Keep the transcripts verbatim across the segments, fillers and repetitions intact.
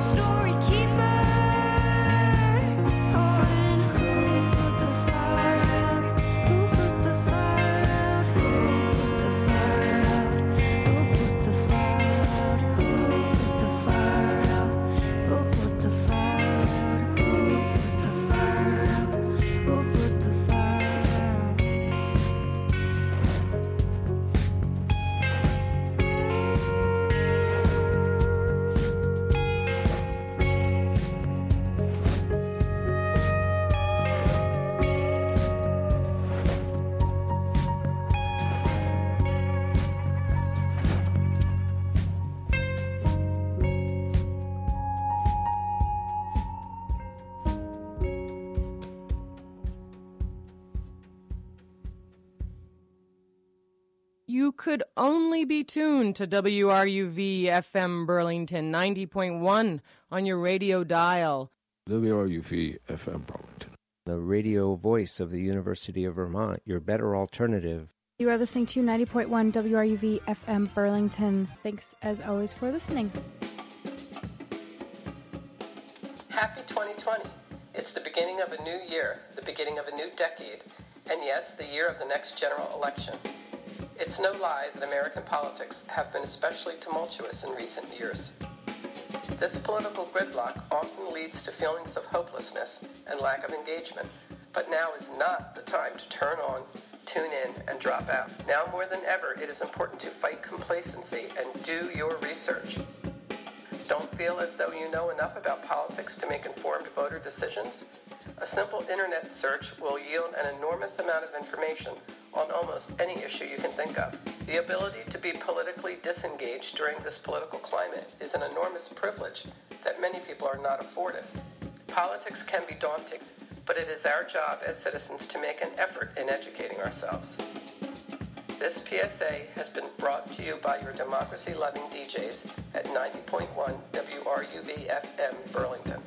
You could only be tuned to W R U V F M Burlington ninety point one on your radio dial. W R U V F M Burlington, the radio voice of the University of Vermont, your better alternative. You are listening to ninety point one W R U V F M Burlington. Thanks, as always, for listening. Happy twenty twenty. It's the beginning of a new year, the beginning of a new decade, and yes, the year of the next general election. It's no lie that American politics have been especially tumultuous in recent years. This political gridlock often leads to feelings of hopelessness and lack of engagement, but now is not the time to turn on, tune in, and drop out. Now more than ever, it is important to fight complacency and do your research. Don't feel as though you know enough about politics to make informed voter decisions? A simple internet search will yield an enormous amount of information on almost any issue you can think of. The ability to be politically disengaged during this political climate is an enormous privilege that many people are not afforded. Politics can be daunting, but it is our job as citizens to make an effort in educating ourselves. This P S A has been brought to you by your democracy-loving D Js at ninety point one W R U V F M Burlington.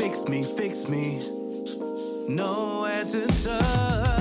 fix me, fix me. Nowhere to turn.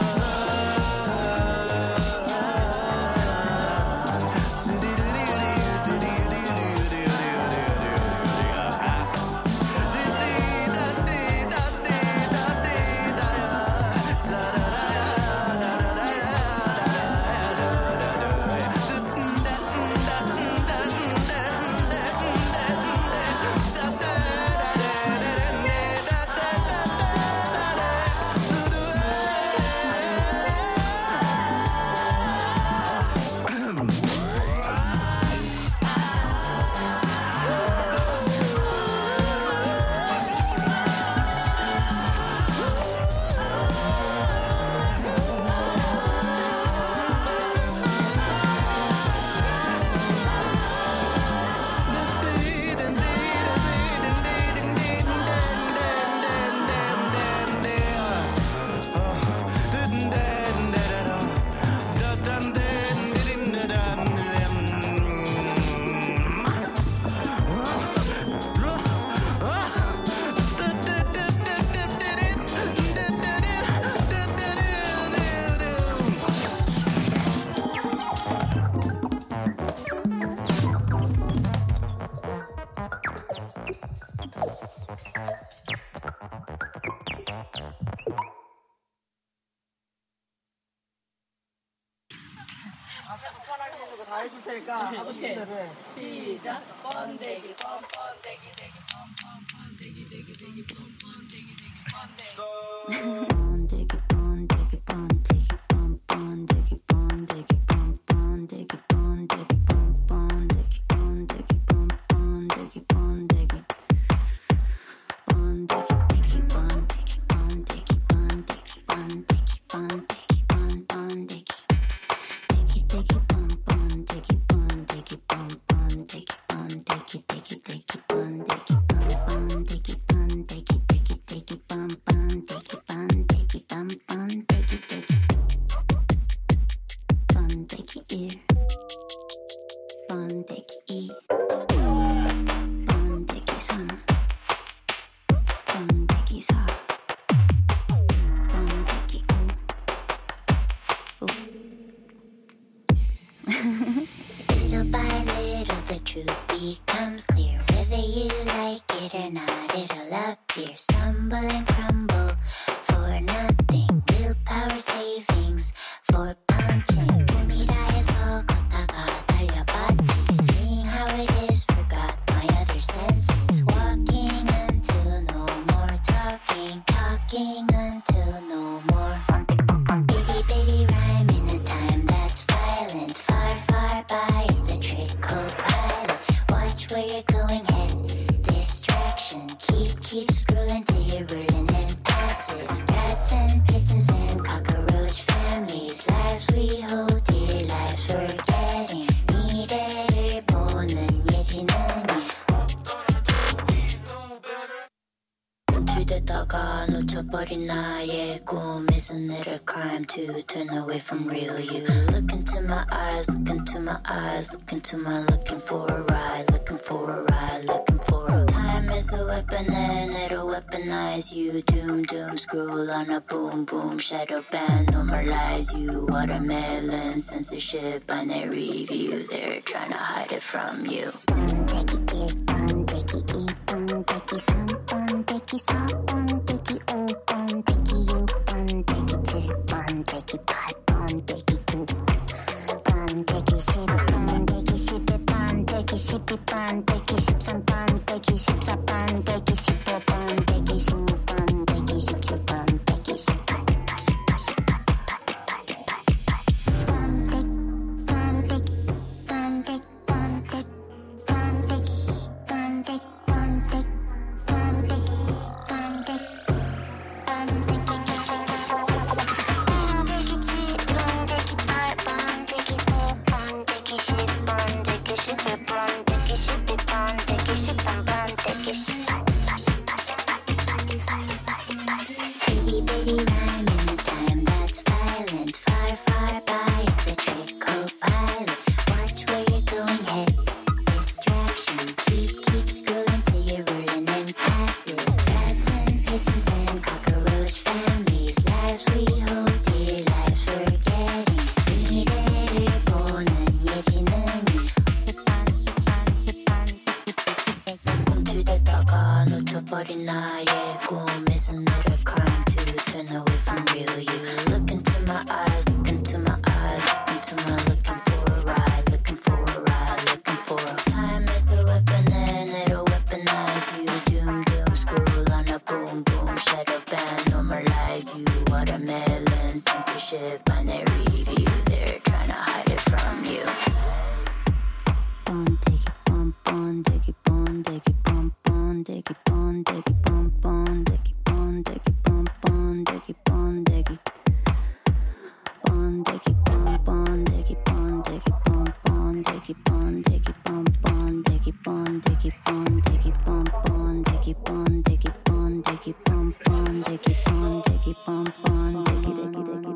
시작. 번데기 뻔뻔데기 데기 뻔뻔데기 데기 데기 뻔뻔데기 데기 번데기 번데기 번데기 뻔뻔데기 번데기 뻔뻔데기 번데기 뻔뻔데기 번데기 뻔뻔데기 번데기 번데기 데기 번데기 번데기 번데기 번데기 번데기 번데기 데기 데기 뻔뻔데기 번데기 뻔뻔데기 번데기 데기 데기 번데기 뻔뻔데기 번데기 데기 데기 뻔뻔데기 번데기 뻔뻔데기 데기 번데기 일 번데기 이 번데기 삼 번데기 사 번데기 오 오 Little by little the truth becomes clear. Whether you like it or not, it'll appear. Stumble and crumble for nothing. Willpower savings for punching. 꿈이라해서 걷다가 달려봤지. Seeing how it is, forgot my other senses. Walking until no more talking. Talking until no more. Bitty bitty rhyme in a time that's violent. Far far by, it's a trick co-pilot. Watch where you're going, head distraction. Keep, keep scrolling till you're ruling and passive. Rats and pigeons and cockroach families. Lives we hold dear, lives forgetting. 미래를 보는 예지능이 들대다가 놓쳐버린 나의 꿈. Isn't it a crime to turn away from real you? Look into my eyes, look into my eyes, look into my looking for a ride, looking for a ride, looking for a time is a weapon and it'll weaponize you. Doom, doom, scroll on a boom, boom, shadow ban, normalize you. Watermelon, censorship, binary view. They're trying to hide it from you. 번데기 일, 번데기 이, 번데기 삼, 번데기 사, 번데기 오, 번데기 육, 번데기 칠, 번데기 팔, 번데기 구, 번데기 십, 번데기 십일, 번데기 십이, 번데기 십삼, 번데기 십사, 번데기 십오, 번데기 십육, 번데기 십칠, 번데기 십팔, 십팔, 십팔, 번데기, 번데기, 번데기, 번데기, 번데기, 번데기, 번데기, 번데기, 번데기 칠, 번데기 팔, 번데기 구, 번데기 십, 번데기 십일, 번데기 십이, 번데기 십삼, 번데기 잃어버린 나의 꿈 is another crime to turn away from real you. Look into my eyes, look into my eyes, look into my looking for a ride, looking for a ride, looking for a time is a weapon and it'll weaponize you. Doom doom scroll on a boom boom shadow band normalize you. Watermelon censorship binary view. They're trying to hide it from you. Bon diggy bon bon diggy bon diggy bon bon diggy bon diggy bon bon diggy bon diggy bon bon diggy bon diggy bon diggy bon bon diggy bon diggy bon bon diggy bon diggy bon bon diggy bon diggy bon diggy bon bon diggy bon diggy bon diggy bon bon diggy bon diggy bon bon diggy diggy diggy diggy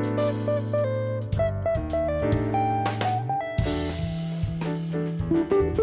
Thank you.